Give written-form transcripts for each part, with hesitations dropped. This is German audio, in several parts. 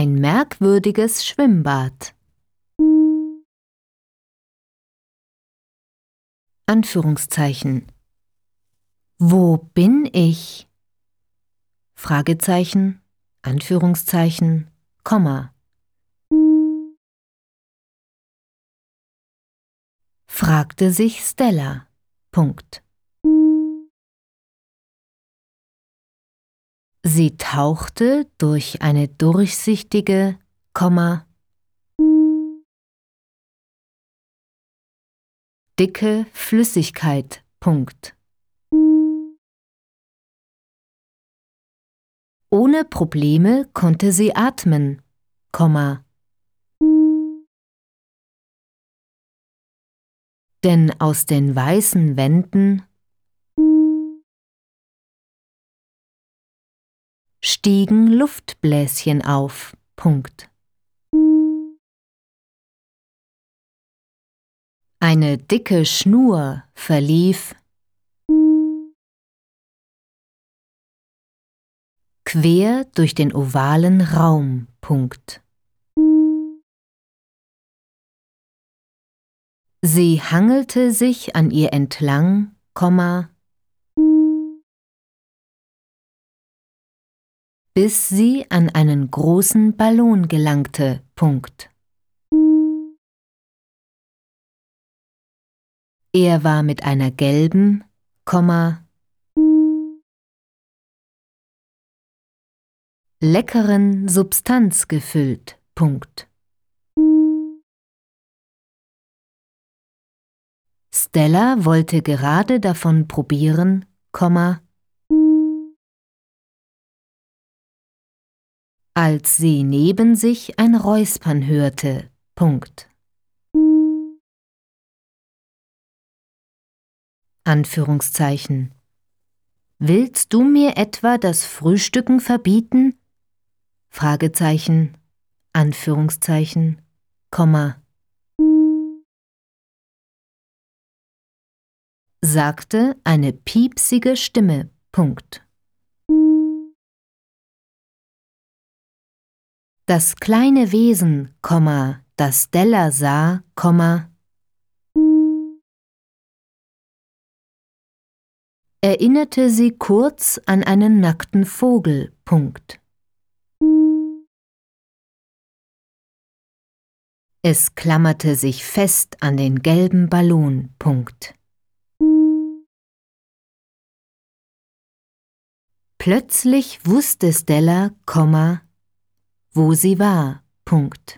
Ein merkwürdiges Schwimmbad. Anführungszeichen. Wo bin ich? Fragezeichen, Anführungszeichen, Komma. Fragte sich Stella. Punkt. Sie tauchte durch eine durchsichtige, Komma, dicke Flüssigkeit. Punkt. Ohne Probleme konnte sie atmen, Komma. Denn aus den weißen Wänden stiegen Luftbläschen auf. Punkt. Eine dicke Schnur verlief quer durch den ovalen Raum. Punkt. Sie hangelte sich an ihr entlang, Komma, bis sie an einen großen Ballon gelangte. Punkt. Er war mit einer gelben, Komma, leckeren Substanz gefüllt. Punkt. Stella wollte gerade davon probieren, Komma, als sie neben sich ein Räuspern hörte. Punkt. Anführungszeichen. Willst du mir etwa das Frühstücken verbieten? Fragezeichen, Anführungszeichen, Komma. Sagte eine piepsige Stimme. Punkt. Das kleine Wesen, Komma, das Stella sah, Komma, erinnerte sie kurz an einen nackten Vogel. Punkt. Es klammerte sich fest an den gelben Ballon. Punkt. Plötzlich wusste Stella, Komma, wo sie war. Punkt.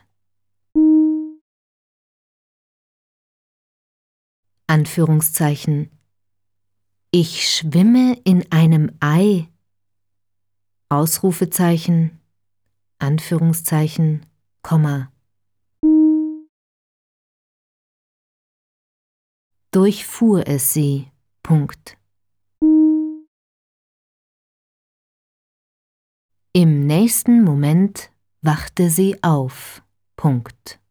Anführungszeichen. Ich schwimme in einem Ei. Ausrufezeichen, Anführungszeichen, Komma. Durchfuhr es sie. Punkt. Im nächsten Moment wachte sie auf. Punkt.